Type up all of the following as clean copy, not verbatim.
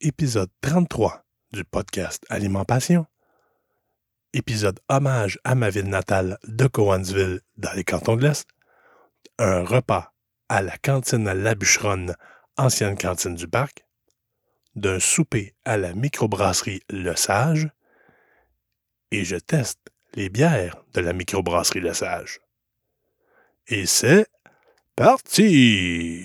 épisode 33 du podcast Aliment Passion. Épisode hommage à ma ville natale de Cowansville dans les cantons de l'Est. Un repas à la cantine La Bûcheronne, ancienne cantine du parc. D'un souper à la microbrasserie Le Sage. Et je teste les bières de la microbrasserie Le Sage. Et c'est parti!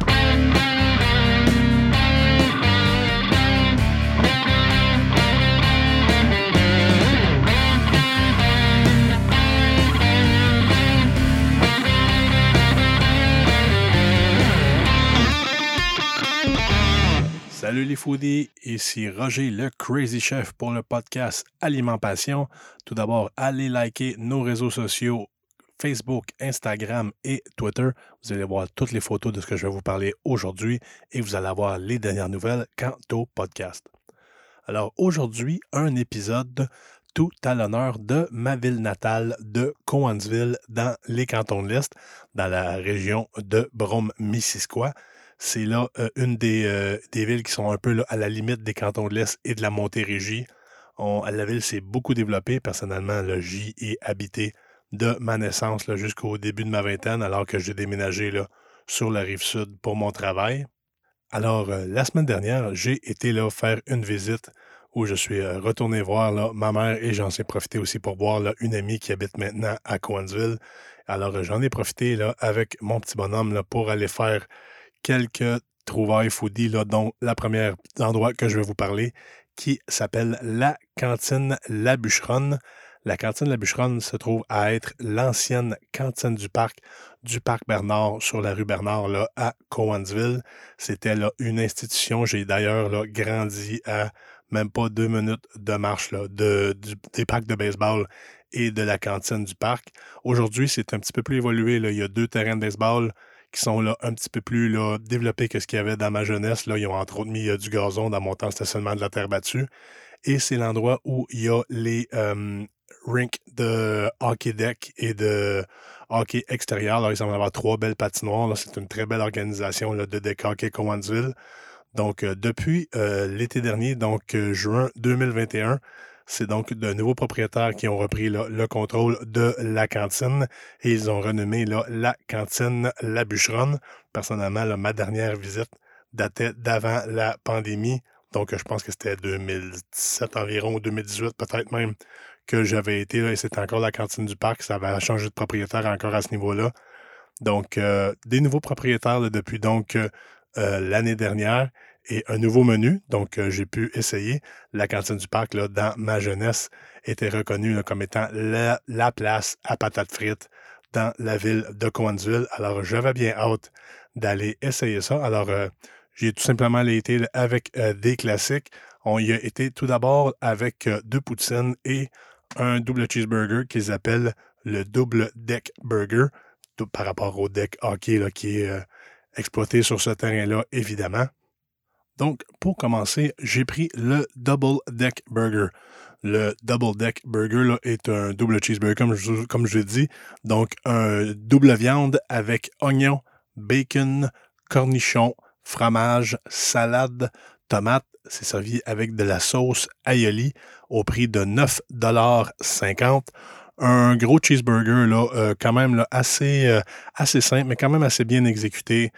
Salut les foodies, ici Roger le Crazy Chef pour le podcast Aliment Passion. Tout d'abord, allez liker nos réseaux sociaux Facebook, Instagram et Twitter. Vous allez voir toutes les photos de ce que je vais vous parler aujourd'hui et vous allez avoir les dernières nouvelles quant au podcast. Alors aujourd'hui, un épisode tout à l'honneur de ma ville natale de Cowansville dans les cantons de l'Est, dans la région de Brome-Missisquoi. C'est là une des villes qui sont un peu là, à la limite des cantons de l'Est et de la Montérégie. La ville s'est beaucoup développée. Personnellement, là, j'y ai habité de ma naissance là, jusqu'au début de ma vingtaine, alors que j'ai déménagé là, sur la Rive-Sud pour mon travail. Alors, la semaine dernière, j'ai été là faire une visite où je suis retourné voir là, ma mère et j'en ai profité aussi pour voir là, une amie qui habite maintenant à Cowansville. Alors, j'en ai profité là, avec mon petit bonhomme là, pour aller faire quelques trouvailles foodies, là, dont la première endroit que je vais vous parler, qui s'appelle la cantine La Bûcheronne. La cantine La Bûcheronne se trouve à être l'ancienne cantine du parc Bernard, sur la rue Bernard, là, à Cowansville. C'était là, une institution. J'ai d'ailleurs là, grandi à même pas 2 minutes de marche là, des parcs de baseball et de la cantine du parc. Aujourd'hui, c'est un petit peu plus évolué. Là. Il y a 2 terrains de baseball qui sont là un petit peu plus là, développés que ce qu'il y avait dans ma jeunesse. Là, ils ont entre autres mis du gazon. Dans mon temps, c'était seulement de la terre battue. Et c'est l'endroit où il y a les rinks de hockey deck et de hockey extérieur. Alors, il semble y avoir 3 belles patinoires. Là. C'est une très belle organisation là, de deck hockey Cowansville. Donc, depuis l'été dernier, donc juin 2021, c'est donc de nouveaux propriétaires qui ont repris là, le contrôle de la cantine et ils ont renommé là, la cantine La Bûcheronne. Personnellement, là, ma dernière visite datait d'avant la pandémie. Donc, je pense que c'était 2017 environ, ou 2018 peut-être même, que j'avais été là et c'était encore la cantine du parc. Ça avait changé de propriétaire encore à ce niveau-là. Donc, des nouveaux propriétaires là, depuis donc l'année dernière. Et un nouveau menu, donc j'ai pu essayer. La cantine du parc, là, dans ma jeunesse, était reconnue là, comme étant la place à patates frites dans la ville de Cowansville. Alors, j'avais bien hâte d'aller essayer ça. Alors, j'ai tout simplement été avec des classiques. On y a été tout d'abord avec 2 poutines et un double cheeseburger qu'ils appellent le double deck burger, par rapport au deck hockey là, qui est exploité sur ce terrain-là, évidemment. Donc, pour commencer, j'ai pris le Double Deck Burger. Le Double Deck Burger là, est un double cheeseburger, comme je l'ai dit. Donc, un double viande avec oignon, bacon, cornichons, fromage, salade, tomate. C'est servi avec de la sauce aioli au prix de 9,50 $. Un gros cheeseburger, là, quand même là, assez simple, mais quand même assez bien exécuté.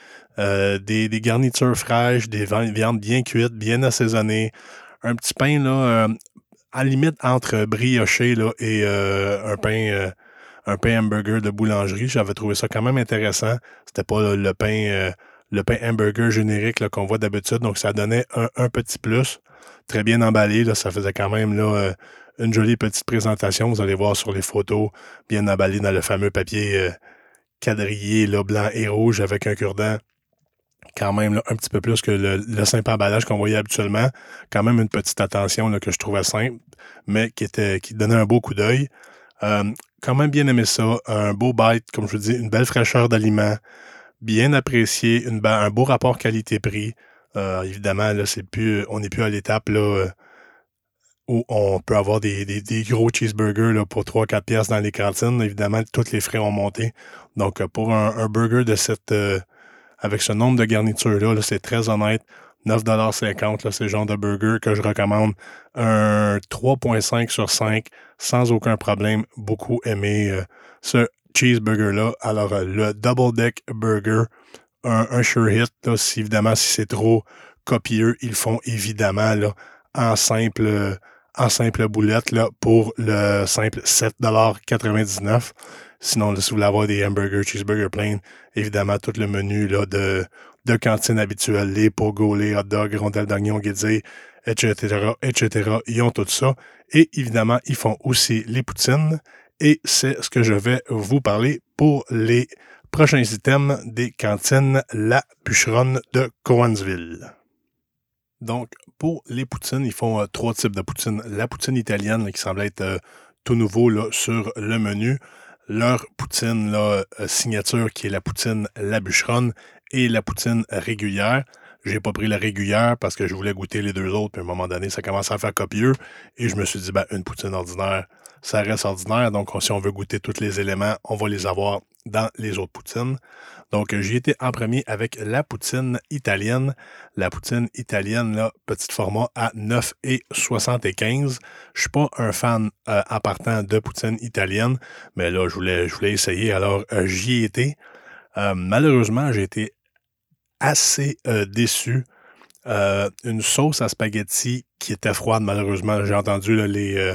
Des garnitures fraîches, des viandes bien cuites, bien assaisonnées. Un petit pain, là, à la limite entre brioché là, et un pain hamburger de boulangerie. J'avais trouvé ça quand même intéressant. C'était pas là, le pain hamburger générique là, qu'on voit d'habitude. Donc, ça donnait un petit plus. Très bien emballé. Là, ça faisait quand même là, une jolie petite présentation. Vous allez voir sur les photos, bien emballé dans le fameux papier quadrillé là, blanc et rouge avec un cure-dent. Quand même là, un petit peu plus que le simple emballage qu'on voyait habituellement. Quand même une petite attention là, que je trouvais simple, mais qui donnait un beau coup d'œil. Quand même bien aimé ça. Un beau bite, comme je vous dis, une belle fraîcheur d'aliments. Bien apprécié. Un beau rapport qualité-prix. Évidemment, là, on n'est plus à l'étape là, où on peut avoir des gros cheeseburgers là, pour 3-4 piastres dans les cantines. Évidemment, tous les frais ont monté. Donc, pour un burger de avec ce nombre de garnitures-là, là, c'est très honnête. 9,50 $, c'est le genre de burger que je recommande. Un 3,5 sur 5, sans aucun problème. Beaucoup aimé ce cheeseburger-là. Alors, le Double Deck Burger, un sure hit. Là, évidemment, si c'est trop copieux, ils le font évidemment là, en simple boulette là, pour le simple 7,99 $. Sinon, là, si vous voulez avoir des hamburgers, cheeseburger plain, évidemment, tout le menu là, de cantine habituelle, les pogo, les hot dogs, rondelles d'oignon, guédilles, etc., etc. Ils ont tout ça. Et évidemment, ils font aussi les poutines. Et c'est ce que je vais vous parler pour les prochains items des cantines La Bûcheronne de Cowansville. Donc, pour les poutines, ils font 3 types de poutines. La poutine italienne, là, qui semble être tout nouveau là, sur le menu. Leur poutine là, signature, qui est la poutine La Bûcheronne, et la poutine régulière. J'ai pas pris la régulière parce que je voulais goûter les deux autres, puis à un moment donné, ça commençait à faire copieux, et je me suis dit, une poutine ordinaire, ça reste ordinaire, donc si on veut goûter tous les éléments, on va les avoir dans les autres poutines. Donc, j'y étais en premier avec la poutine italienne. La poutine italienne, là, petit format à 9,75 $. Je suis pas un fan en partant de poutine italienne, mais là, je voulais essayer, alors j'y étais. Malheureusement, j'ai été assez déçu. Une sauce à spaghetti qui était froide, malheureusement. J'ai entendu là,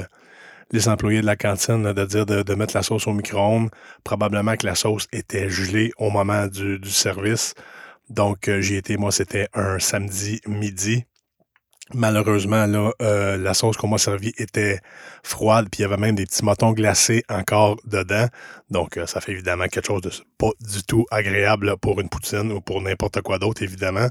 les employés de la cantine là, de dire de mettre la sauce au micro-ondes. Probablement que la sauce était gelée au moment du service. Donc, j'y étais, moi, c'était un samedi midi. Malheureusement, là, la sauce qu'on m'a servie était froide, puis il y avait même des petits motons glacés encore dedans. Donc, ça fait évidemment quelque chose de pas du tout agréable là, pour une poutine ou pour n'importe quoi d'autre, évidemment.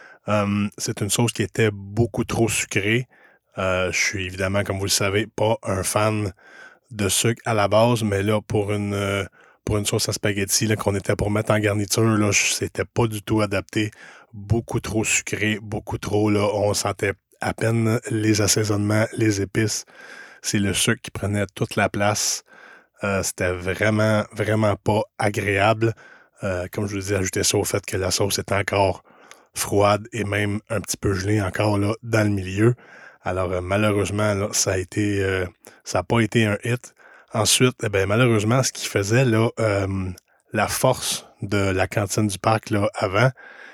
C'est une sauce qui était beaucoup trop sucrée. Je suis évidemment, comme vous le savez, pas un fan de sucre à la base, mais là, pour une sauce à spaghetti là, qu'on était pour mettre en garniture, là, c'était pas du tout adapté. Beaucoup trop sucré, beaucoup trop, là, on sentait à peine les assaisonnements, les épices. C'est le sucre qui prenait toute la place. C'était vraiment, vraiment pas agréable. Comme je vous dis, ajouter ça au fait que la sauce était encore froide et même un petit peu gelée encore là, dans le milieu. Alors, malheureusement, là, ça n'a pas été un hit. Ensuite, malheureusement, ce qui faisait là, la force de la cantine du parc là, avant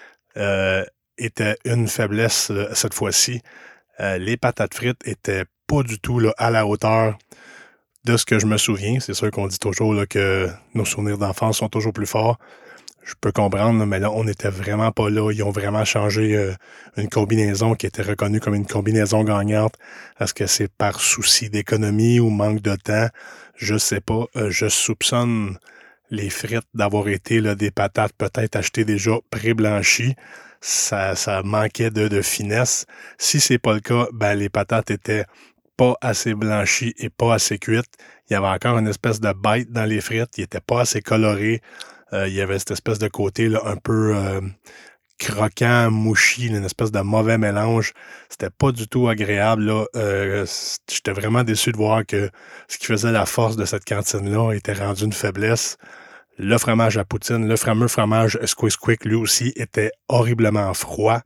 était une faiblesse cette fois-ci. Les patates frites étaient pas du tout là, à la hauteur de ce que je me souviens. C'est sûr qu'on dit toujours là, que nos souvenirs d'enfance sont toujours plus forts. Je peux comprendre, mais là, on n'était vraiment pas là. Ils ont vraiment changé une combinaison qui était reconnue comme une combinaison gagnante. Est-ce que c'est par souci d'économie ou manque de temps? Je sais pas. Je soupçonne les frites d'avoir été là, des patates peut-être achetées déjà pré-blanchies. Ça manquait de finesse. Si c'est pas le cas, les patates étaient pas assez blanchies et pas assez cuites. Il y avait encore une espèce de bite dans les frites. Ils n'étaient pas assez colorés. Il y avait cette espèce de côté là, un peu croquant, mouchi, une espèce de mauvais mélange. C'était pas du tout agréable. Là. J'étais vraiment déçu de voir que ce qui faisait la force de cette cantine-là était rendu une faiblesse. Le fromage à poutine, le fameux fromage Squish Quick, lui aussi, était horriblement froid.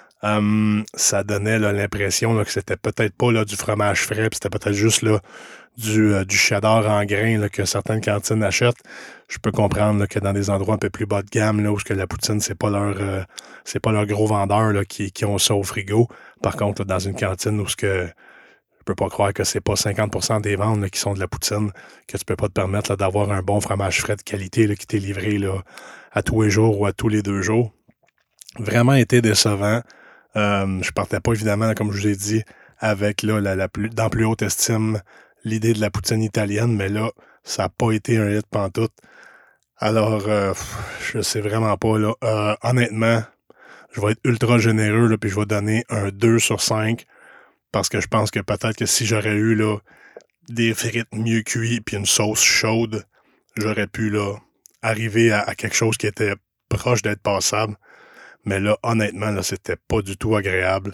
Ça donnait là, l'impression là, que c'était peut-être pas là, du fromage frais, puis c'était peut-être juste là, du cheddar en grains là, que certaines cantines achètent. Je peux comprendre là, que dans des endroits un peu plus bas de gamme, là, où que la poutine, c'est pas leur gros vendeur là, qui ont ça au frigo. Par contre, là, dans une cantine où je peux pas croire que c'est pas 50% des ventes là, qui sont de la poutine, que tu peux pas te permettre là, d'avoir un bon fromage frais de qualité là, qui t'est livré là, à tous les jours ou à tous les 2 jours. Vraiment été décevant. Je partais pas, évidemment, là, comme je vous ai dit, avec là, dans plus haute estime l'idée de la poutine italienne, mais là, ça n'a pas été un hit pantoute. Alors, je sais vraiment pas, là. Honnêtement, je vais être ultra généreux, là, puis je vais donner un 2 sur 5, parce que je pense que peut-être que si j'aurais eu là, des frites mieux cuites puis une sauce chaude, j'aurais pu là, arriver à quelque chose qui était proche d'être passable. Mais là, honnêtement, là, c'était pas du tout agréable.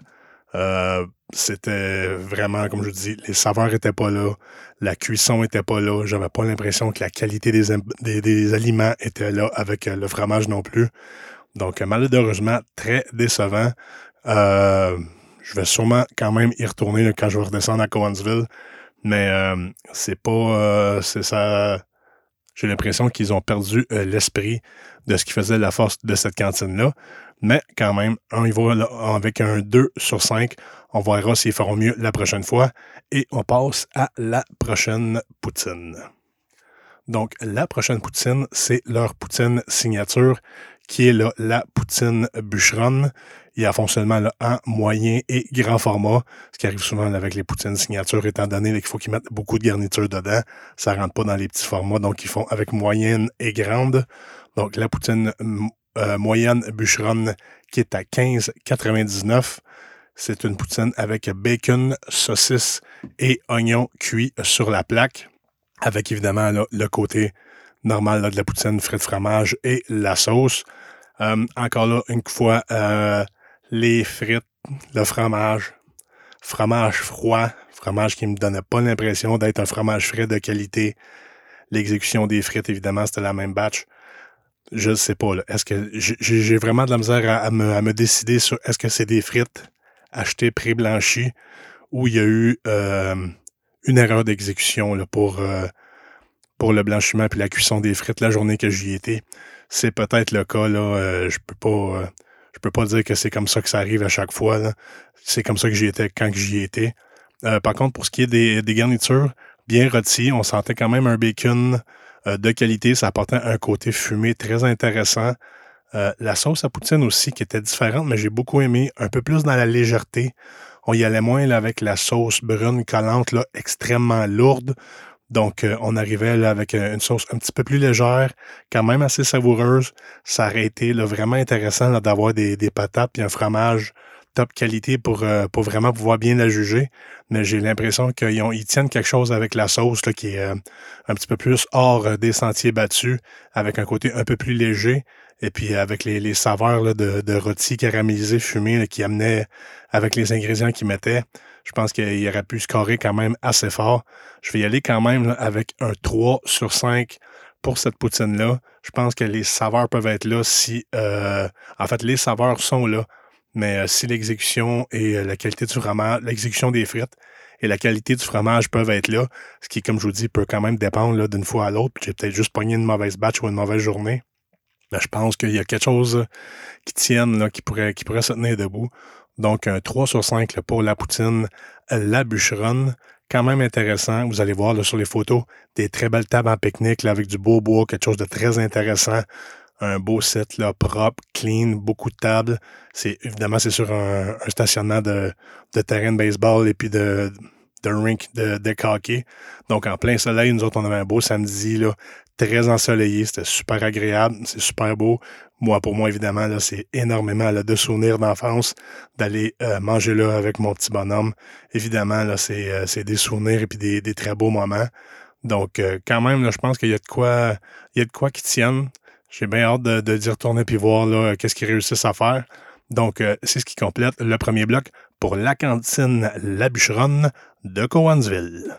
C'était vraiment, comme je vous dis, les saveurs étaient pas là, la cuisson était pas là, j'avais pas l'impression que la qualité des aliments était là avec le fromage non plus. Donc, malheureusement, très décevant. Je vais sûrement quand même y retourner là, quand je vais redescendre à Cowansville. Mais c'est pas... c'est ça. J'ai l'impression qu'ils ont perdu l'esprit de ce qui faisait la force de cette cantine-là. Mais quand même, on y va là, avec un 2 sur 5. On verra s'ils feront mieux la prochaine fois. Et on passe à la prochaine poutine. Donc, la prochaine poutine, c'est leur poutine signature, qui est là, la poutine bûcheronne. Ils en font seulement là, en moyen et grand format, ce qui arrive souvent là, avec les poutines signature, étant donné là, qu'il faut qu'ils mettent beaucoup de garniture dedans. Ça rentre pas dans les petits formats, donc ils font avec moyenne et grande. Donc, la poutine moyenne bûcheronne, qui est à 15,99. C'est une poutine avec bacon, saucisse et oignons cuits sur la plaque, avec évidemment là, le côté normal là, de la poutine, frites fromage et la sauce. Encore là, une fois, les frites, le fromage froid, fromage qui me donnait pas l'impression d'être un fromage frais de qualité. L'exécution des frites, évidemment, c'était la même batch. Je ne sais pas, là. Est-ce que j'ai vraiment de la misère à me décider sur est-ce que c'est des frites achetées pré-blanchies ou il y a eu une erreur d'exécution là, pour le blanchiment puis la cuisson des frites la journée que j'y étais. C'est peut-être le cas, là. Je peux pas dire que c'est comme ça que ça arrive à chaque fois, là. C'est comme ça que j'y étais quand j'y étais. Par contre, pour ce qui est des garnitures, bien rôties, on sentait quand même un bacon de qualité. Ça apportait un côté fumé très intéressant. La sauce à poutine aussi, qui était différente, mais j'ai beaucoup aimé. Un peu plus dans la légèreté. On y allait moins là, avec la sauce brune collante, là, extrêmement lourde. Donc, on arrivait là, avec une sauce un petit peu plus légère, quand même assez savoureuse. Ça aurait été là, vraiment intéressant là, d'avoir des patates et un fromage top qualité pour vraiment pouvoir bien la juger. Mais j'ai l'impression qu'ils tiennent quelque chose avec la sauce là, qui est un petit peu plus hors des sentiers battus, avec un côté un peu plus léger. Et puis avec les saveurs là, de rôti caramélisé, fumé là, qui amenaient avec les ingrédients qu'ils mettaient. Je pense qu'il aurait pu scorer quand même assez fort. Je vais y aller quand même là, avec un 3 sur 5 pour cette poutine-là. Je pense que les saveurs peuvent être là si... en fait, les saveurs sont là. Mais si l'exécution et la qualité du fromage, l'exécution des frites et la qualité du fromage peuvent être là, ce qui, comme je vous dis, peut quand même dépendre là, d'une fois à l'autre. J'ai peut-être juste pogné une mauvaise batch ou une mauvaise journée. Ben, je pense qu'il y a quelque chose qui tienne, là, qui pourrait se tenir debout. Donc, un 3 sur 5 là, pour la poutine, la bûcheronne. Quand même intéressant. Vous allez voir là, sur les photos des très belles tables en pique-nique là, avec du beau bois, quelque chose de très intéressant. Un beau set là, propre, clean, beaucoup de tables. Évidemment, c'est sur un stationnement de terrain de baseball et puis de rink de hockey. Donc, en plein soleil, nous autres, on avait un beau samedi, là, très ensoleillé. C'était super agréable. C'est super beau. Pour moi, évidemment, là, c'est énormément là, de souvenirs d'enfance d'aller manger là avec mon petit bonhomme. Évidemment, là, c'est des souvenirs et puis des très beaux moments. Donc, quand même, là, je pense qu'il y a de quoi qui tiennent. J'ai bien hâte d'y retourner puis voir là, qu'est-ce qu'ils réussissent à faire. Donc, c'est ce qui complète le premier bloc pour la cantine La Bûcheronne de Cowansville.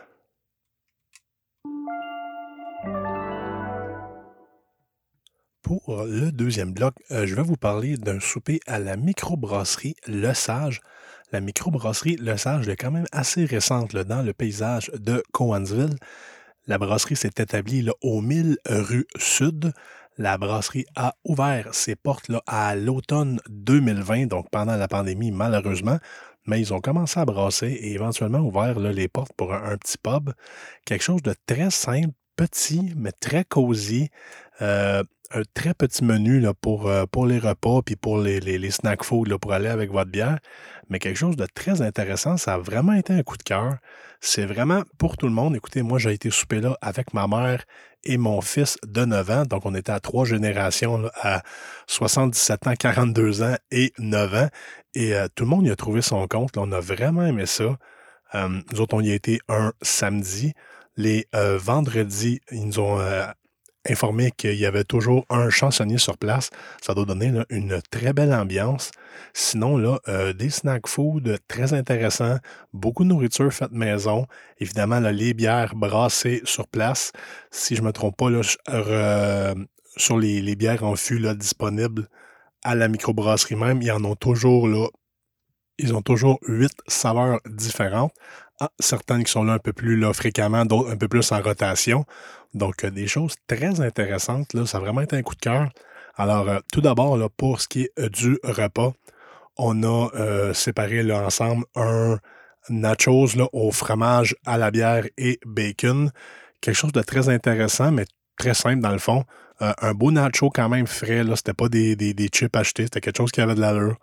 Pour le deuxième bloc, je vais vous parler d'un souper à la microbrasserie Le Sage. La microbrasserie Le Sage est quand même assez récente là, dans le paysage de Cowansville. La brasserie s'est établie là, au 1000 rue Sud. La brasserie a ouvert ses portes là, à l'automne 2020, donc pendant la pandémie malheureusement, mais ils ont commencé à brasser et éventuellement ouvert là, les portes pour un petit pub. Quelque chose de très simple, petit, mais très cosy. Un très petit menu là, pour les repas puis pour les snack food là, pour aller avec votre bière. Mais quelque chose de très intéressant, ça a vraiment été un coup de cœur. C'est vraiment pour tout le monde. Écoutez, moi, j'ai été souper là avec ma mère et mon fils de 9 ans. Donc, on était à 3 générations, là, à 77 ans, 42 ans et 9 ans. Et tout le monde y a trouvé son compte. Là, on a vraiment aimé ça. Nous autres, on y a été un samedi. Les vendredis, ils nous ont informé qu'il y avait toujours un chansonnier sur place. Ça doit donner là, une très belle ambiance. Sinon, là, des snack food très intéressants, beaucoup de nourriture faite maison. Évidemment, là, les bières brassées sur place. Si je ne me trompe pas, là, sur les bières en fût là, disponibles à la microbrasserie même, ils en ont toujours là, Ils ont toujours 8 saveurs différentes. Certaines qui sont là un peu plus là, fréquemment, d'autres un peu plus en rotation. Donc, des choses très intéressantes. Là, ça a vraiment été un coup de cœur. Alors, tout d'abord, là, pour ce qui est du repas, on a séparé là, ensemble un nachos là, au fromage, à la bière et bacon. Quelque chose de très intéressant, mais très simple dans le fond. Un beau nacho quand même frais. Là, c'était pas des chips achetés, c'était quelque chose qui avait de l'allure.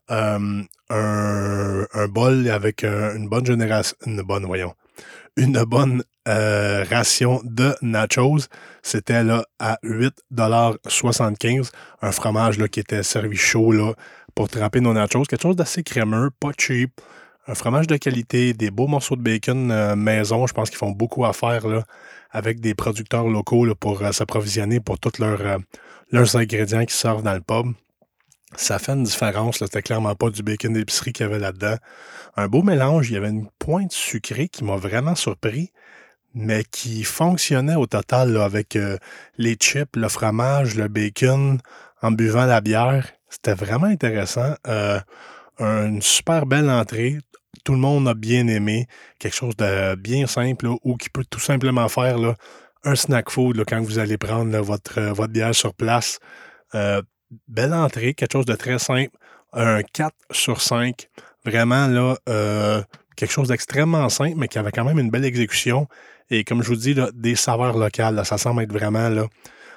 Un bol avec une bonne génération, une bonne ration de nachos. C'était là à 8,75 $. Un fromage là, qui était servi chaud là, pour tremper nos nachos. Quelque chose d'assez crémeux, pas cheap. Un fromage de qualité, des beaux morceaux de bacon maison. Je pense qu'ils font beaucoup à faire là, avec des producteurs locaux là, pour s'approvisionner pour tous leurs ingrédients qui sortent dans le pub. Ça fait une différence. Là. C'était clairement pas du bacon d'épicerie qu'il y avait là-dedans. Un beau mélange. Il y avait une pointe sucrée qui m'a vraiment surpris, mais qui fonctionnait au total là, avec les chips, le fromage, le bacon, en buvant la bière. C'était vraiment intéressant. Une super belle entrée. Tout le monde a bien aimé. Quelque chose de bien simple là, ou qui peut tout simplement faire là, un snack food là, quand vous allez prendre là, votre bière sur place. Belle entrée, quelque chose de très simple. Un 4 sur 5. Vraiment, là, quelque chose d'extrêmement simple, mais qui avait quand même une belle exécution. Et comme je vous dis, là, des saveurs locales. Là, ça semble être vraiment là,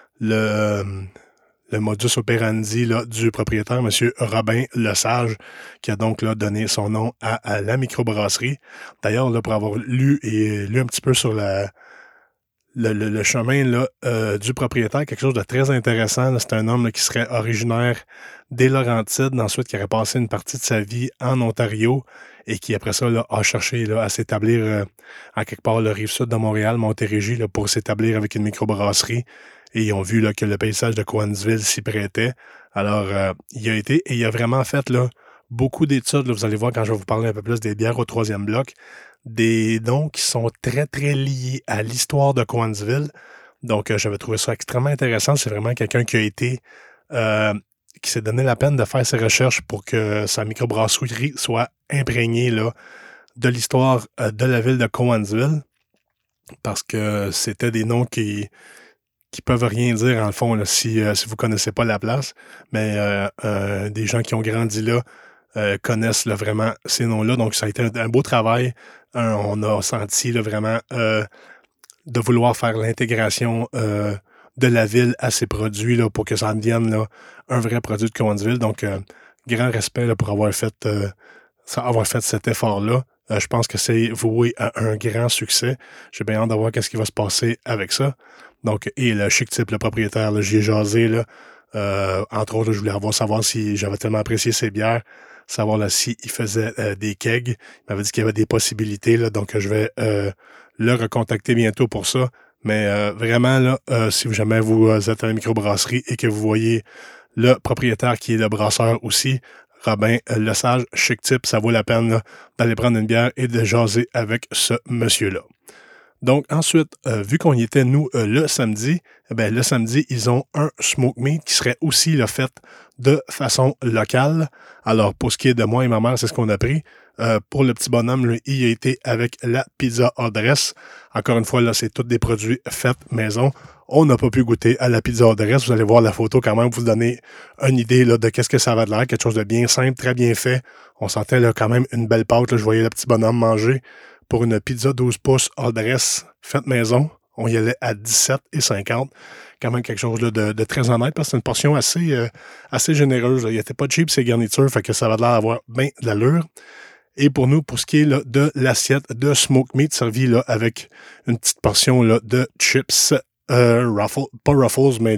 le modus operandi là, du propriétaire, M. Robin Lesage, qui a donc là, donné son nom à la microbrasserie. D'ailleurs, là, pour avoir lu un petit peu sur le chemin là, du propriétaire, quelque chose de très intéressant. C'est un homme là, qui serait originaire des Laurentides, ensuite qui aurait passé une partie de sa vie en Ontario et qui, après ça, là, a cherché là, à s'établir à quelque part le rive-sud de Montréal, Montérégie, là, pour s'établir avec une microbrasserie. Et ils ont vu là, que le paysage de Cowansville s'y prêtait. Alors, il a été et il a vraiment fait là, beaucoup d'études. Là, vous allez voir quand je vais vous parler un peu plus des bières au troisième bloc. Des noms qui sont très, très liés à l'histoire de Cowansville. Donc, j'avais trouvé ça extrêmement intéressant. C'est vraiment quelqu'un qui a été... qui s'est donné la peine de faire ses recherches pour que sa microbrasserie soit imprégnée là, de l'histoire de la ville de Cowansville. Parce que c'était des noms qui peuvent rien dire, en le fond, là, si vous ne connaissez pas la place. Mais des gens qui ont grandi là connaissent là, vraiment ces noms-là. Donc, ça a été un beau travail. On a senti là, vraiment de vouloir faire l'intégration de la ville à ses produits là, pour que ça devienne là, un vrai produit de Cowansville. Donc, grand respect là, pour avoir fait cet effort-là. Je pense que c'est voué à un grand succès. J'ai bien hâte de voir ce qui va se passer avec ça. Donc, et le chic type, le propriétaire, là, j'y ai jasé. Là, entre autres, là, je voulais savoir si j'avais tellement apprécié ses bières, savoir là, s'il faisait des kegs. Il m'avait dit qu'il y avait des possibilités. Là, donc, je vais le recontacter bientôt pour ça. Mais vraiment, là, si jamais vous êtes à la microbrasserie et que vous voyez le propriétaire qui est le brasseur aussi, Robin Lesage, chic type, ça vaut la peine là, d'aller prendre une bière et de jaser avec ce monsieur-là. Donc ensuite, vu qu'on y était, nous, le samedi, le samedi, ils ont un smoke meat qui serait aussi là, fait de façon locale. Alors, pour ce qui est de moi et ma mère, c'est ce qu'on a pris. Pour le petit bonhomme, lui, il a été avec la pizza adresse. Encore une fois, là, c'est tous des produits faits maison. On n'a pas pu goûter à la pizza adresse. Vous allez voir la photo quand même, vous donner une idée là, de qu'est-ce que ça va de l'air. Quelque chose de bien simple, très bien fait. On sentait là, quand même une belle pâte. Là. Je voyais le petit bonhomme manger pour une pizza 12 pouces adresse faite maison. On y allait à 17,50. Quand même quelque chose là, de très honnête parce que c'est une portion assez généreuse. Là. Il n'était pas cheap ces garnitures, fait que ça va de l'air d'avoir bien de l'allure. Et pour nous, pour ce qui est là, de l'assiette de smoke meat servie là, avec une petite portion là, de chips Ruffles, pas Ruffles, mais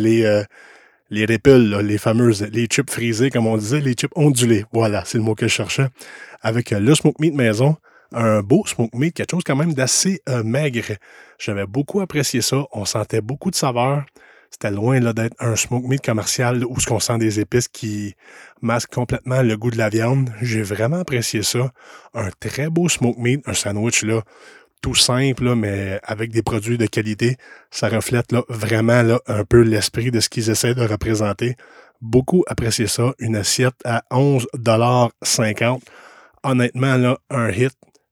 les Ripples, là, les fameuses, les chips frisés, comme on disait, les chips ondulés. Voilà, c'est le mot que je cherchais. Avec le smoke meat maison, un beau smoke meat, quelque chose quand même d'assez maigre. J'avais beaucoup apprécié ça. On sentait beaucoup de saveurs. C'était loin là, d'être un smoke meat commercial là, où on sent des épices qui masquent complètement le goût de la viande. J'ai vraiment apprécié ça. Un très beau smoke meat, un sandwich là, tout simple, là, mais avec des produits de qualité. Ça reflète là, vraiment là, un peu l'esprit de ce qu'ils essaient de représenter. Beaucoup apprécié ça. Une assiette à 11,50 $. honnêtement, là, un hit.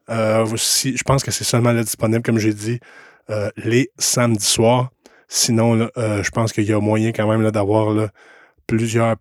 Je pense que c'est seulement là disponible, comme j'ai dit, les samedis soirs. Sinon, là, je pense qu'il y a moyen quand même là, d'avoir là, plusieurs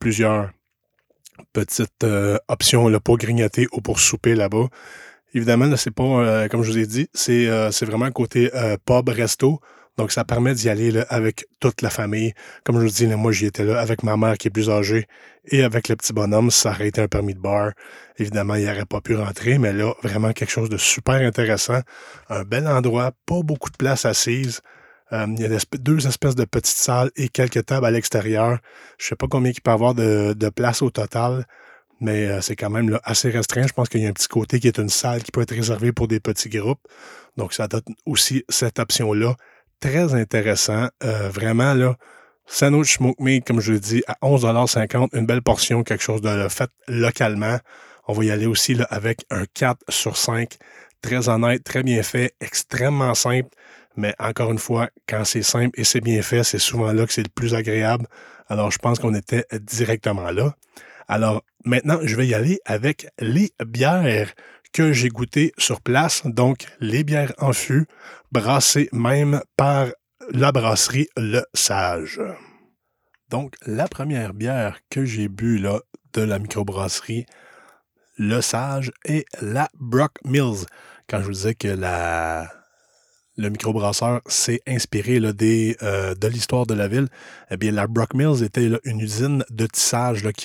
petites options là, pour grignoter ou pour souper là-bas. Évidemment, là, c'est pas, comme je vous ai dit, c'est vraiment côté pub, resto. Donc, ça permet d'y aller là, avec toute la famille. Comme je vous dis, là, moi, j'y étais là avec ma mère qui est plus âgée et avec le petit bonhomme. Ça aurait été un permis de bar. Évidemment, il n'aurait pas pu rentrer, mais là, vraiment quelque chose de super intéressant. Un bel endroit, pas beaucoup de place assise. Il y a deux espèces de petites salles et quelques tables à l'extérieur. Je ne sais pas combien il peut y avoir de place au total, mais c'est quand même là, assez restreint. Je pense qu'il y a un petit côté qui est une salle qui peut être réservée pour des petits groupes. Donc, ça donne aussi cette option-là. Très intéressant. Vraiment, là, sandwich smoke meat, comme je l'ai dit, à 11,50 $, une belle portion, quelque chose de fait localement. On va y aller aussi là, avec un 4 sur 5. Très honnête, très bien fait, extrêmement simple. Mais encore une fois, quand c'est simple et c'est bien fait, c'est souvent là que c'est le plus agréable. Alors, je pense qu'on était directement là. Alors, maintenant, je vais y aller avec les bières que j'ai goûtées sur place. Donc, les bières en fût, brassées même par la brasserie Le Sage. Donc, la première bière que j'ai bu là, de la microbrasserie Le Sage est la Brock Mills. Quand je vous disais que le microbrasseur s'est inspiré là, de l'histoire de la ville, eh bien, la Brock Mills était là, une usine de tissage, là,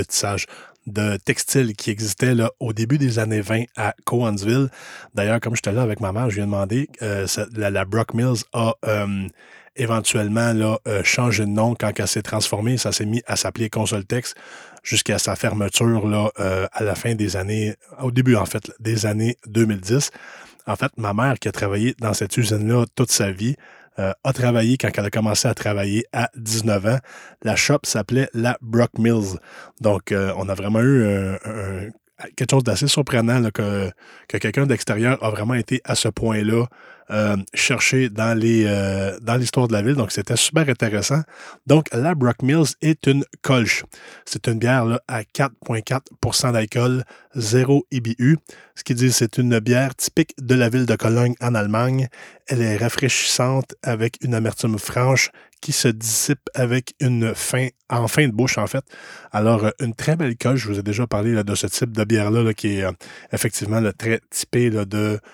de textile qui existait là, au début des années 20 à Cowansville. D'ailleurs, comme j'étais là avec ma mère, je lui ai demandé, la Brock Mills a éventuellement là, changé de nom quand elle s'est transformée. Ça s'est mis à s'appeler Consoltex jusqu'à sa fermeture là, à la fin des années, au début en fait, des années 2010. En fait, ma mère qui a travaillé dans cette usine-là toute sa vie, a travaillé quand elle a commencé à travailler à 19 ans. La shop s'appelait la Brock Mills. Donc, on a vraiment eu quelque chose d'assez surprenant là, que quelqu'un d'extérieur a vraiment été à ce point-là chercher dans l'histoire de la ville. Donc, c'était super intéressant. Donc, la Brock Mills est une Kolsch. C'est une bière là, à 4,4 % d'alcool, 0 IBU. Ce qui dit c'est une bière typique de la ville de Cologne en Allemagne. Elle est rafraîchissante avec une amertume franche qui se dissipe avec en fin de bouche, en fait. Alors, une très belle Kolsch. Je vous ai déjà parlé là, de ce type de bière-là là, qui est effectivement là, très typé là,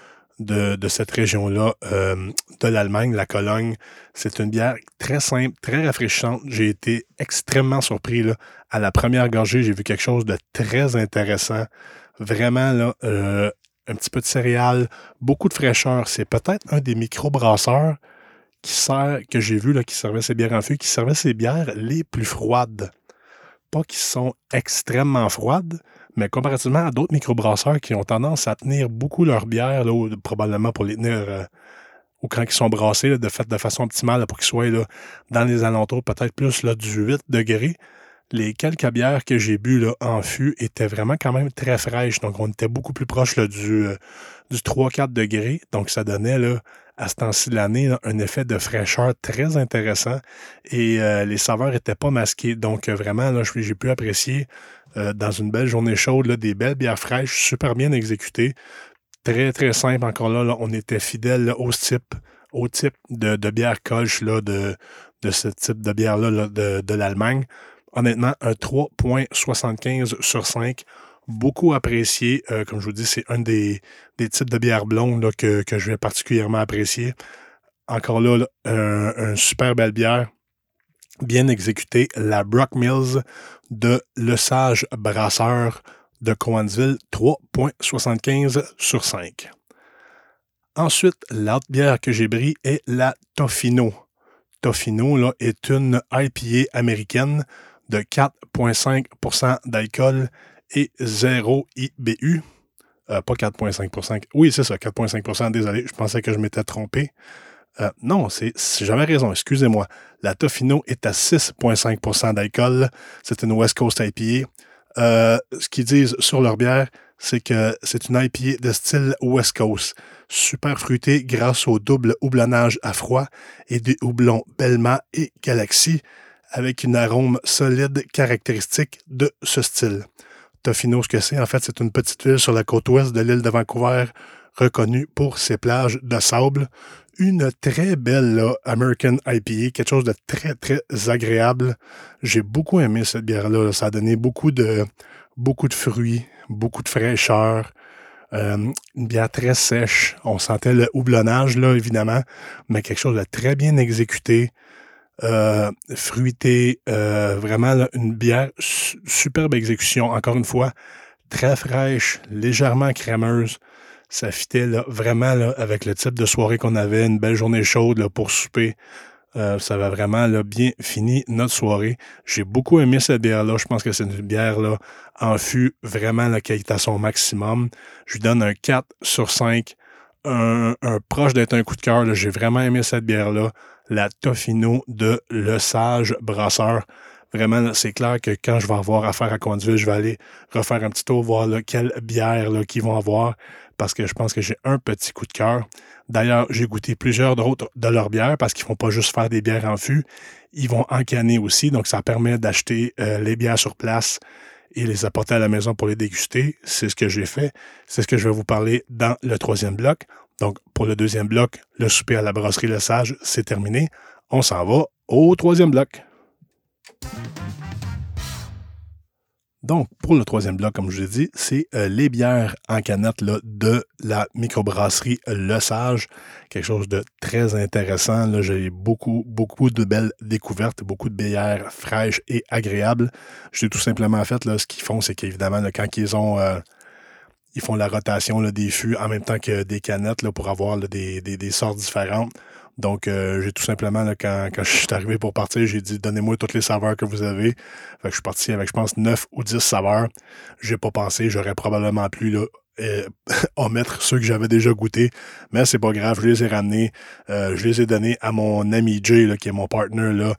de cette région-là de l'Allemagne, la Cologne. C'est une bière très simple, très rafraîchissante. J'ai été extrêmement surpris. Là. À la première gorgée, j'ai vu quelque chose de très intéressant. Vraiment, là, un petit peu de céréales, beaucoup de fraîcheur. C'est peut-être un des microbrasseurs que j'ai vu, là, qui servait ses bières en fût, qui servait ses bières les plus froides. Pas qui sont extrêmement froides, mais comparativement à d'autres microbrasseurs qui ont tendance à tenir beaucoup leurs bières, là, ou probablement pour les tenir ou quand ils sont brassés, là, de façon optimale là, pour qu'ils soient là, dans les alentours peut-être plus là, du 8 degrés. Les quelques bières que j'ai bu là, en fût étaient vraiment quand même très fraîches. Donc, on était beaucoup plus proche là, du 3-4 degrés. Donc, ça donnait là, à ce temps-ci de l'année là, un effet de fraîcheur très intéressant. Et les saveurs n'étaient pas masquées. Donc, vraiment, là, j'ai pu apprécier dans une belle journée chaude là, des belles bières fraîches, super bien exécutées. Très, très simple. Encore là, on était fidèle là, au type de bière Kolsch là, de ce type de bière-là là, de l'Allemagne. Honnêtement, un 3,75 sur 5. Beaucoup apprécié. Comme je vous dis, c'est un des types de bières blondes là, que je vais particulièrement apprécier. Encore là, un super belle bière. Bien exécutée. La Brock Mills de Le Sage Brasseur de Cowansville, 3,75 sur 5. Ensuite, l'autre bière que j'ai brie est la Tofino. Tofino là, est une IPA américaine de 4,5 % d'alcool et 0 IBU. Pas 4,5 %. Oui, c'est ça, 4,5 %. Désolé, je pensais que je m'étais trompé. Non, j'avais raison, excusez-moi. La Tofino est à 6,5 % d'alcool. C'est une West Coast IPA. Ce qu'ils disent sur leur bière, c'est que c'est une IPA de style West Coast. Super fruitée grâce au double houblonnage à froid et des houblons Belma et Galaxy avec une arôme solide caractéristique de ce style. Tofino, ce que c'est, en fait, c'est une petite ville sur la côte ouest de l'île de Vancouver, reconnue pour ses plages de sable. Une très belle là, American IPA, quelque chose de très, très agréable. J'ai beaucoup aimé cette bière-là. Ça a donné beaucoup de fruits, beaucoup de fraîcheur. Une bière très sèche. On sentait le houblonnage, là, évidemment, mais quelque chose de très bien exécuté. Fruité. Vraiment, là, une bière superbe exécution. Encore une fois, très fraîche, légèrement crémeuse. Ça fitait là, vraiment là, avec le type de soirée qu'on avait, une belle journée chaude là, pour souper. Ça avait vraiment là, bien fini notre soirée. J'ai beaucoup aimé cette bière-là. Je pense que c'est une bière là, en fût vraiment là, qui est à son maximum. Je lui donne un 4 sur 5. Un proche d'être un coup de cœur. J'ai vraiment aimé cette bière-là. La Tofino de Le Sage Brasseur. Vraiment, là, c'est clair que quand je vais avoir affaire à Cowansville, je vais aller refaire un petit tour, voir là, quelle bière là, qu'ils vont avoir, parce que je pense que j'ai un petit coup de cœur. D'ailleurs, j'ai goûté plusieurs d'autres de leurs bières, parce qu'ils ne font pas juste faire des bières en fût, ils vont encanner aussi, donc ça permet d'acheter les bières sur place et les apporter à la maison pour les déguster. C'est ce que j'ai fait. C'est ce que je vais vous parler dans le troisième bloc. Donc, pour le deuxième bloc, le souper à la brasserie Le Sage, c'est terminé. On s'en va au troisième bloc. Donc, pour le troisième bloc, comme je l'ai dit, c'est les bières en canette là, de la microbrasserie Le Sage. Quelque chose de très intéressant. Là, j'ai beaucoup de belles découvertes, beaucoup de bières fraîches et agréables. J'ai tout simplement fait, là, ce qu'ils font, c'est qu'évidemment, là, quand ils font la rotation là, des fûts en même temps que des canettes là, pour avoir là, des sortes différentes. Donc, j'ai tout simplement, là, quand je suis arrivé pour partir, j'ai dit « Donnez-moi toutes les saveurs que vous avez. » Fait que je suis parti avec, je pense, 9 ou 10 saveurs. J'ai pas pensé, j'aurais probablement pu là, omettre ceux que j'avais déjà goûtés. Mais c'est pas grave, je les ai ramenés. Je les ai donnés à mon ami Jay, là, qui est mon partner là,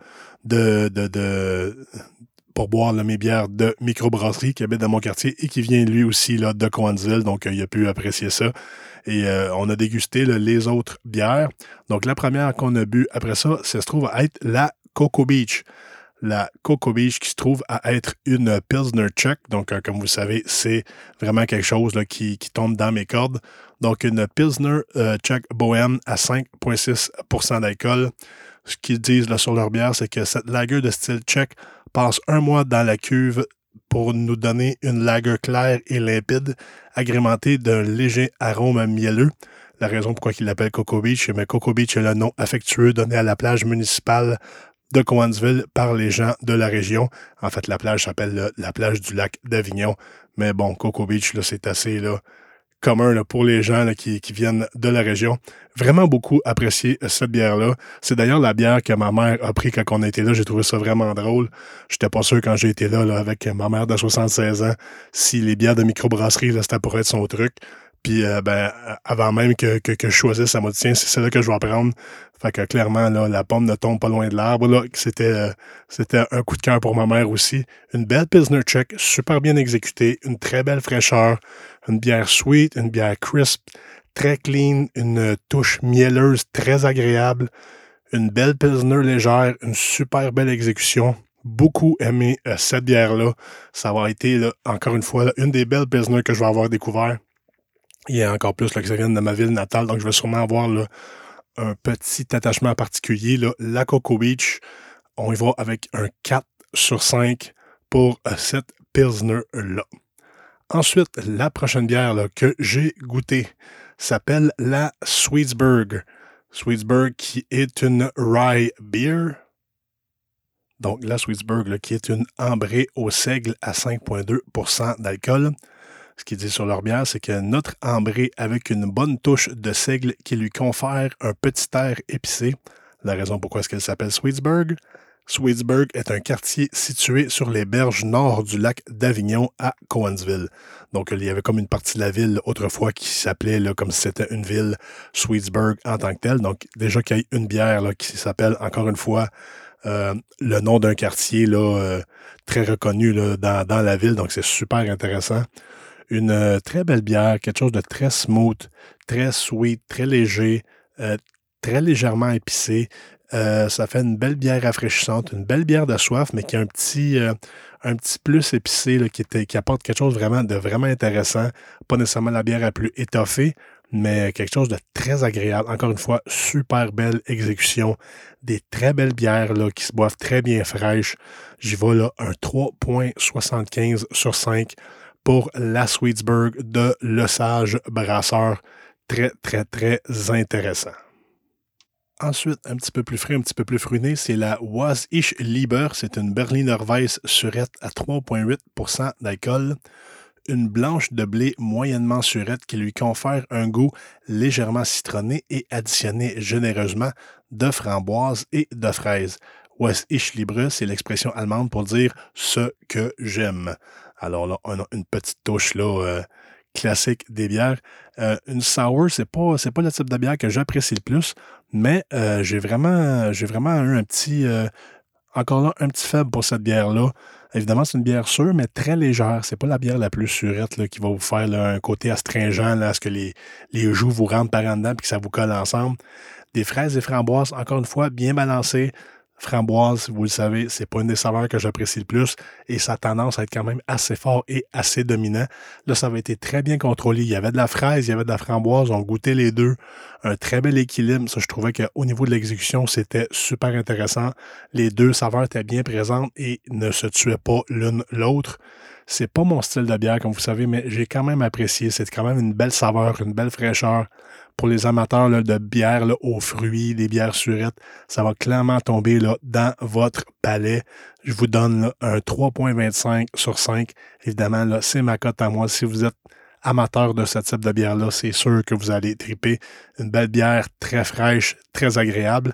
pour boire là, mes bières de microbrasserie qui habite dans mon quartier et qui vient lui aussi là, de Cowansville. Donc, il a pu apprécier ça. Et on a dégusté là, les autres bières. Donc, la première qu'on a bu après ça, ça se trouve à être la Cocoa Beach. La Cocoa Beach qui se trouve à être une Pilsner Czech. Donc, comme vous savez, c'est vraiment quelque chose là, qui tombe dans mes cordes. Donc, une Pilsner Czech Bohème à 5,6% d'alcool. Ce qu'ils disent là, sur leur bière, c'est que cette lager de style tchèque passe 1 mois dans la cuve pour nous donner une lager claire et limpide, agrémentée d'un léger arôme mielleux. La raison pourquoi ils l'appellent Cocoa Beach, mais Cocoa Beach est le nom affectueux donné à la plage municipale de Cowansville par les gens de la région. En fait, la plage s'appelle la plage du lac d'Avignon. Mais bon, Cocoa Beach, là, c'est assez là, commun là, pour les gens là, qui viennent de la région. Vraiment beaucoup apprécié cette bière-là. C'est d'ailleurs la bière que ma mère a pris quand on a été là. J'ai trouvé ça vraiment drôle. J'étais pas sûr quand j'ai été là, avec ma mère de 76 ans si les bières de microbrasserie, là, c'était pour être son truc. Puis, avant même que je choisisse, ça m'a dit, tiens, c'est celle-là que je vais prendre. Fait que clairement, là, la pomme ne tombe pas loin de l'arbre. Là. C'était un coup de cœur pour ma mère aussi. Une belle Pilsner Czech, super bien exécutée, une très belle fraîcheur, une bière sweet, une bière crisp, très clean, une touche mielleuse très agréable, une belle Pilsner légère, une super belle exécution. Beaucoup aimé cette bière-là. Ça va été, là, encore une fois, là, une des belles Pilsner que je vais avoir découvert. Il y a encore plus là, que ça vient de ma ville natale, donc je vais sûrement avoir là, un petit attachement particulier. Là. La Cocoa Beach, on y va avec un 4 sur 5 pour cette Pilsner-là. Ensuite, la prochaine bière là, que j'ai goûtée s'appelle la Sweetsburg. Sweetsburg qui est une rye beer. Donc la Sweetsburg là, qui est une ambrée au seigle à 5,2% d'alcool. Ce qu'ils disent sur leur bière, c'est que notre ambrée avec une bonne touche de seigle qui lui confère un petit air épicé. La raison pourquoi est-ce qu'elle s'appelle Sweetsburg. Sweetsburg est un quartier situé sur les berges nord du lac d'Avignon à Cowansville. Donc, il y avait comme une partie de la ville autrefois qui s'appelait, là, comme si c'était une ville, Sweetsburg en tant que telle. Donc, déjà qu'il y ait une bière là, qui s'appelle, encore une fois, le nom d'un quartier là, très reconnu là, dans la ville. Donc, c'est super intéressant. Une très belle bière, quelque chose de très smooth, très sweet, très léger, très légèrement épicé. Ça fait une belle bière rafraîchissante, une belle bière de soif, mais qui a un petit plus épicé là, qui apporte quelque chose de vraiment intéressant. Pas nécessairement la bière la plus étoffée, mais quelque chose de très agréable. Encore une fois, super belle exécution. Des très belles bières là, qui se boivent très bien fraîches. J'y vais là, un 3,75 sur 5 pour la Sweetsburg de Le Sage Brasseur. Très, très, très intéressant. Ensuite, un petit peu plus frais, un petit peu plus fruiné, c'est la Was Ich Lieber. C'est une Berliner Weiss surette à 3,8 % d'alcool. Une blanche de blé moyennement surette qui lui confère un goût légèrement citronné et additionné généreusement de framboise et de fraises. Was ich liebe, c'est l'expression allemande pour dire ce que j'aime. Alors là, on a une petite touche là, classique des bières. Une sour, c'est pas le type de bière que j'apprécie le plus, mais j'ai vraiment eu encore là, un petit faible pour cette bière-là. Évidemment, c'est une bière sûre, mais très légère. C'est pas la bière la plus surette là, qui va vous faire là, un côté astringent, là, à ce que les joues vous rentrent par en dedans et que ça vous colle ensemble. Des fraises et framboises, encore une fois, bien balancées. Framboise, vous le savez, c'est pas une des saveurs que j'apprécie le plus et ça a tendance à être quand même assez fort et assez dominant. Là, ça avait été très bien contrôlé. Il y avait de la fraise, il y avait de la framboise, on goûtait les deux. Un très bel équilibre. Ça, je trouvais qu'au niveau de l'exécution, c'était super intéressant. Les deux saveurs étaient bien présentes et ne se tuaient pas l'une l'autre. C'est pas mon style de bière, comme vous savez, mais j'ai quand même apprécié. C'est quand même une belle saveur, une belle fraîcheur. Pour les amateurs là, de bières là, aux fruits, des bières surettes, ça va clairement tomber là, dans votre palais. Je vous donne là, un 3,25 sur 5. Évidemment, là, c'est ma cote à moi. Si vous êtes amateur de ce type de bière-là, c'est sûr que vous allez triper. Une belle bière très fraîche, très agréable.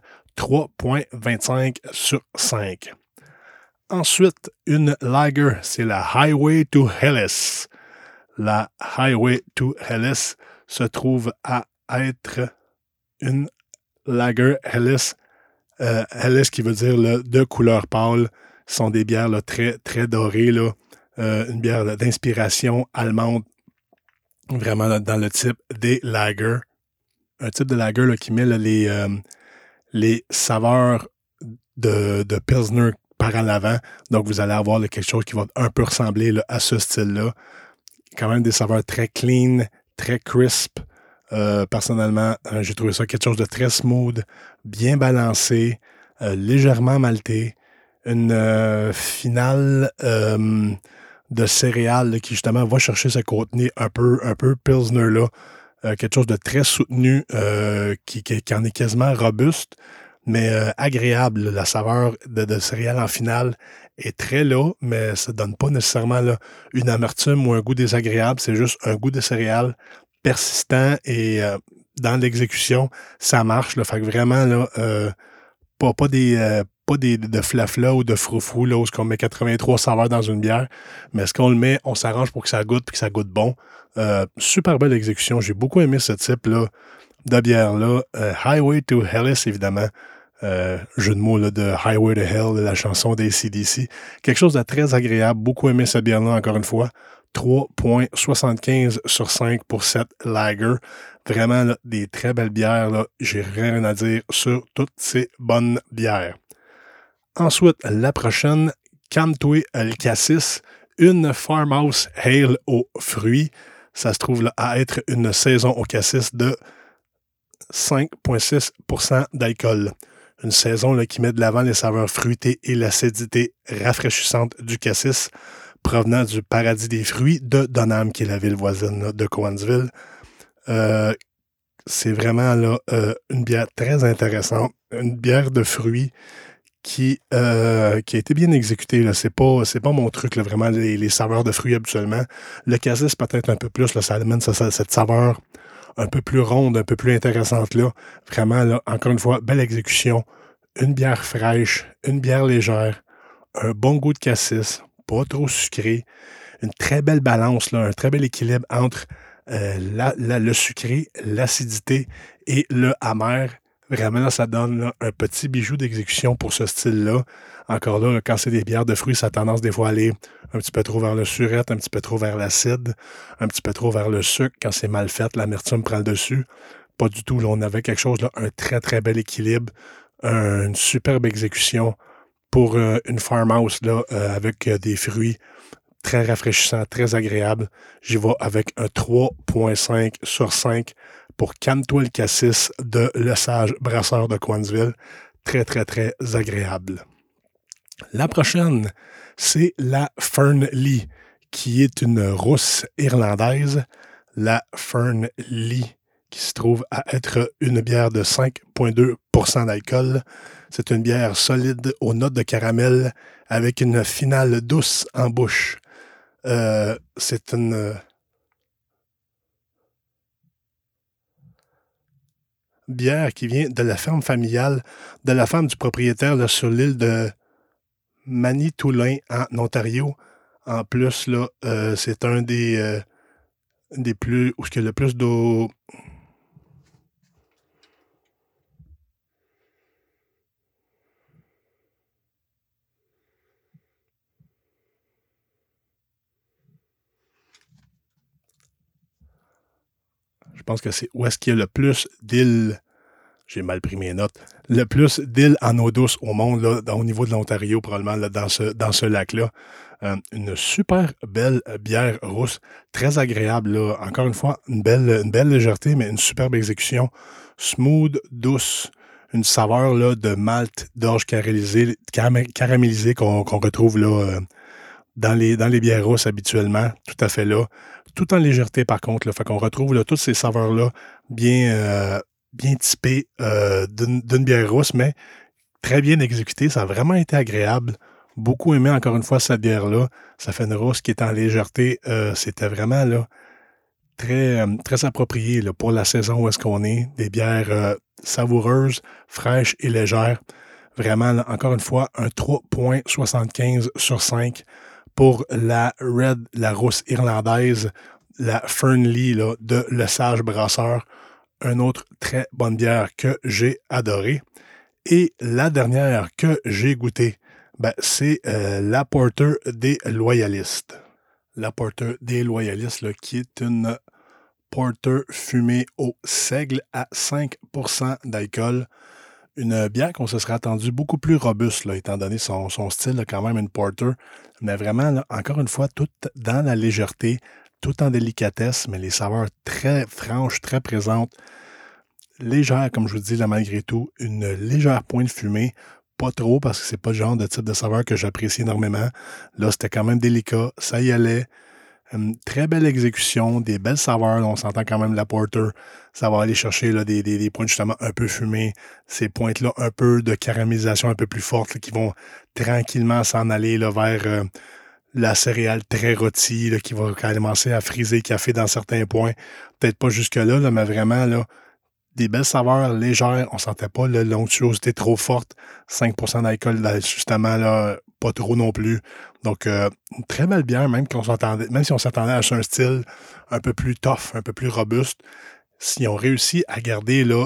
3,25 sur 5. Ensuite, une lager, c'est la Highway to Helles. La Highway to Helles se trouve à être une lager Helles. Helles qui veut dire là, de couleur pâle. Ce sont des bières là, très, très dorées. Là. Une bière là, d'inspiration allemande. Vraiment là, dans le type des lagers. Un type de lager là, qui met là, les saveurs de Pilsner par en avant. Donc, vous allez avoir là, quelque chose qui va un peu ressembler là, à ce style-là. Quand même des saveurs très clean, très crisp. Personnellement, j'ai trouvé ça quelque chose de très smooth, bien balancé, légèrement malté. Une finale de céréales là, qui, justement, va chercher ce contenu un peu Pilsner-là. Quelque chose de très soutenu, qui en est quasiment robuste, mais agréable. La saveur de céréales en finale est très là, mais ça ne donne pas nécessairement là, une amertume ou un goût désagréable. C'est juste un goût de céréales persistant et dans l'exécution, ça marche. Là, fait que vraiment, là, pas des de flafla ou de froufrou, là, où on met 83 saveurs dans une bière, mais ce qu'on le met, on s'arrange pour que ça goûte et que ça goûte bon. Super belle exécution. J'ai beaucoup aimé ce type-là de bière-là. Highway to Helles, évidemment. Jeu de mots là, de Highway to Hell, de la chanson des AC/DC. Quelque chose de très agréable. Beaucoup aimé cette bière-là, encore une fois. 3,75 sur 5 pour cette lager. Vraiment, là, des très belles bières. Là. J'ai rien à dire sur toutes ces bonnes bières. Ensuite, la prochaine, Camtoué le Cassis, une Farmhouse Ale aux fruits. Ça se trouve là, à être une saison au cassis de 5,6 % d'alcool. Une saison là, qui met de l'avant les saveurs fruitées et l'acidité rafraîchissante du cassis, provenant du paradis des fruits de Donham, qui est la ville voisine là, de Cowansville. C'est vraiment là, une bière très intéressante, une bière de fruits qui a été bien exécutée. Là. C'est pas mon truc, là, vraiment, les saveurs de fruits habituellement. Le cassis, peut-être un peu plus, là, ça amène cette saveur un peu plus ronde, un peu plus intéressante là. Vraiment, là, encore une fois, belle exécution. Une bière fraîche, une bière légère, un bon goût de cassis, pas trop sucré, une très belle balance, là, un très bel équilibre entre le sucré, l'acidité et le amer. Vraiment, là, ça donne là, un petit bijou d'exécution pour ce style-là. Encore là, quand c'est des bières de fruits, ça a tendance des fois à aller un petit peu trop vers le surette, un petit peu trop vers l'acide, un petit peu trop vers le sucre. Quand c'est mal fait, l'amertume prend le dessus. Pas du tout. Là, on avait quelque chose, là, un très, très bel équilibre. une superbe exécution pour une farmhouse là, avec des fruits très rafraîchissants, très agréables. J'y vais avec un 3.5 sur 5 pour Calme-toi le cassis de Le Sage Brasseur de Cowansville. Très, très, très agréable. La prochaine, c'est la Fernley, qui est une rousse irlandaise. La Fernley, qui se trouve à être une bière de 5,2% d'alcool. C'est une bière solide aux notes de caramel avec une finale douce en bouche. C'est une bière qui vient de la ferme familiale de la femme du propriétaire là, sur l'île de Manitoulin en Ontario. En plus, là, c'est un des plus... où il y a le plus d'eau... Je pense que c'est où est-ce qu'il y a le plus d'îles... J'ai mal pris mes notes. Le plus d'îles en eau douce au monde, là, au niveau de l'Ontario, probablement, là, dans ce lac-là. Une super belle bière rousse, très agréable. Là. Encore une fois, une belle légèreté, mais une superbe exécution. Smooth, douce, une saveur là, de malt, d'orge caramélisé qu'on retrouve là, dans les bières rousses habituellement, tout à fait là. Tout en légèreté, par contre. Là, fait qu'on retrouve là, toutes ces saveurs-là bien typées d'une bière rousse, mais très bien exécutée. Ça a vraiment été agréable. Beaucoup aimé, encore une fois, cette bière-là. Ça fait une rousse qui est en légèreté. C'était vraiment là, très approprié là, pour la saison où est-ce qu'on est. Des bières savoureuses, fraîches et légères. Vraiment, là, encore une fois, un 3.75 sur 5 pour la rousse irlandaise, la Fernley là, de Le Sage Brasseur. Une autre très bonne bière que j'ai adorée. Et la dernière que j'ai goûtée, c'est la Porter des Loyalistes. La Porter des Loyalistes, là, qui est une Porter fumée au seigle à 5% d'alcool. Une bière qu'on se serait attendu beaucoup plus robuste, là, étant donné son style, là, quand même une Porter. Mais vraiment, là, encore une fois, tout dans la légèreté, tout en délicatesse, mais les saveurs très franches, très présentes. Légère, comme je vous dis, là, malgré tout. Une légère pointe de fumée. Pas trop, parce que c'est pas le genre de type de saveur que j'apprécie énormément. Là, c'était quand même délicat. Ça y allait. Une très belle exécution, des belles saveurs. Là, on s'entend quand même la Porter. Ça va aller chercher là, des pointes justement un peu fumées. Ces pointes-là, un peu de caramélisation un peu plus forte, là, qui vont tranquillement s'en aller là, vers la céréale très rôtie, là, qui va commencer à friser le café dans certains points. Peut-être pas jusque-là, là, mais vraiment, là, des belles saveurs légères. On sentait pas l'onctuosité trop forte. 5% d'alcool, justement, là, pas trop non plus. Donc, une très belle bière, même si on s'attendait à un style un peu plus tough, un peu plus robuste. S'ils ont réussi à garder là,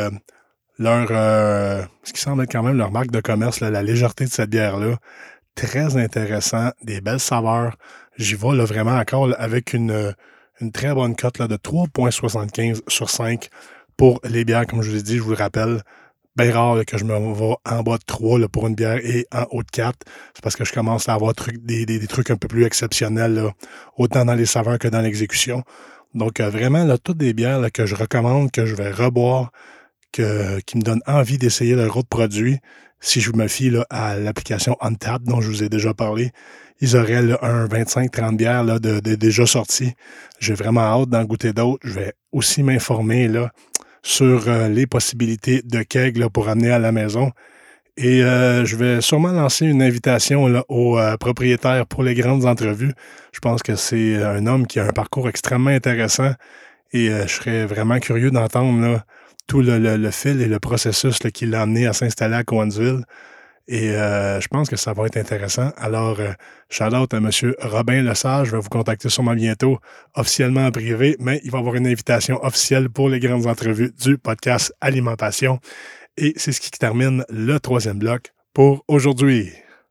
ce qui semble être quand même leur marque de commerce, là, la légèreté de cette bière-là, très intéressant, des belles saveurs. J'y vais là, vraiment encore là, avec une très bonne cote là, de 3.75 sur 5 pour les bières, comme je vous ai dit, je vous le rappelle. Bien rare là, que je me vais en bas de 3 là, pour une bière et en haut de 4. C'est parce que je commence à avoir des trucs un peu plus exceptionnels, là, autant dans les saveurs que dans l'exécution. Donc, vraiment, là, toutes des bières là, que je recommande, que je vais reboire, qui me donnent envie d'essayer leur autre produit. Si je me fie là, à l'application Untappd, dont je vous ai déjà parlé, ils auraient là, un 25-30 bières là, de déjà sorties. J'ai vraiment hâte d'en goûter d'autres. Je vais aussi m'informer là, sur les possibilités de keg là, pour amener à la maison. Et je vais sûrement lancer une invitation là, aux propriétaires pour les grandes entrevues. Je pense que c'est un homme qui a un parcours extrêmement intéressant et je serais vraiment curieux d'entendre là, tout le fil et le processus là, qui l'a amené à s'installer à Cowansville. Et je pense que ça va être intéressant. Alors, shout-out à M. Robin Lesage. Je vais vous contacter sûrement bientôt, officiellement en privé, mais il va y avoir une invitation officielle pour les grandes entrevues du podcast Alimentation. Et c'est ce qui termine le 3e bloc pour aujourd'hui.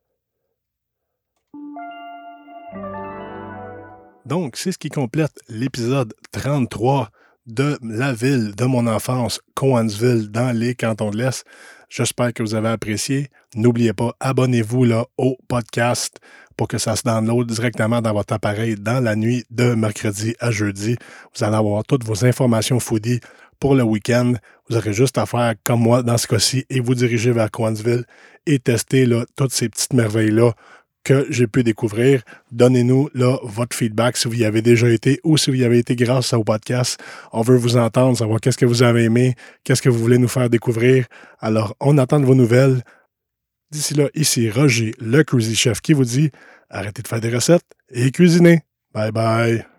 Donc, c'est ce qui complète l'épisode 33 de la ville de mon enfance, Cowansville, dans les cantons de l'Est. J'espère que vous avez apprécié. N'oubliez pas, abonnez-vous là, au podcast pour que ça se download directement dans votre appareil dans la nuit de mercredi à jeudi. Vous allez avoir toutes vos informations foodie pour le week-end. Vous aurez juste à faire comme moi dans ce cas-ci et vous diriger vers Cowansville et tester là, toutes ces petites merveilles-là que j'ai pu découvrir. Donnez-nous là, votre feedback si vous y avez déjà été ou si vous y avez été grâce au podcast. On veut vous entendre, savoir qu'est-ce que vous avez aimé, qu'est-ce que vous voulez nous faire découvrir. Alors, on attend de vos nouvelles. D'ici là, ici Roger, le Crazy Chef, qui vous dit arrêtez de faire des recettes et cuisinez. Bye bye.